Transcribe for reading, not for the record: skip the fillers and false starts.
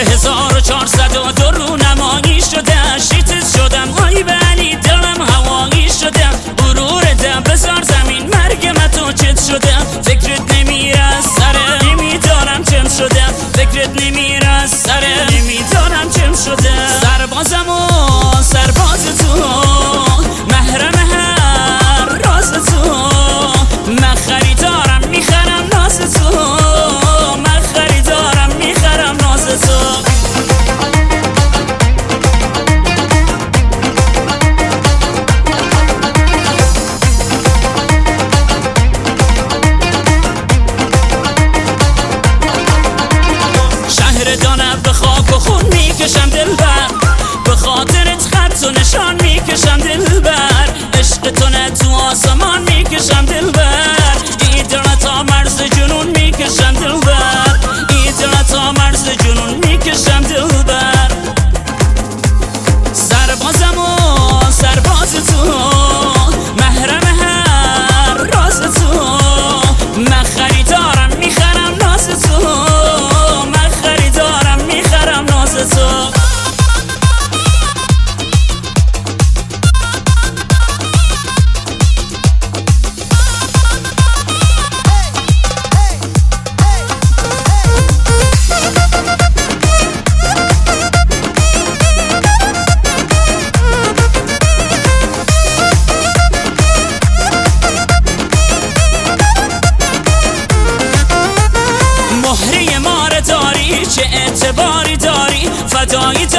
1402 رو نمایی شده شیتت شدم آی بلی دلم هوایی شده غرورت بزار زمین مرگ من تو چت شده فکرت نمیره از سره نمیدارم چم شده فکرت نمیره از سره نمیدارم چم شده سربازم و سرباز تو محرم هر راز تو من خریدارم میخرم ناز تو من خریدارم میخرم ناز تو دانم به خاک و خون میکشم دلبر به خاطرت خط و نشان میکشم دلبر عشق تو نه تو آسمان میکشم دلبر ایدر تا مرز جنون میکشم دلبر ایدر تا مرز جنون میکشم دلبر سربازم و سرباز تو محرم هر راز تو من خریدارم میخرم ناز تو چه اعتباری داری فدای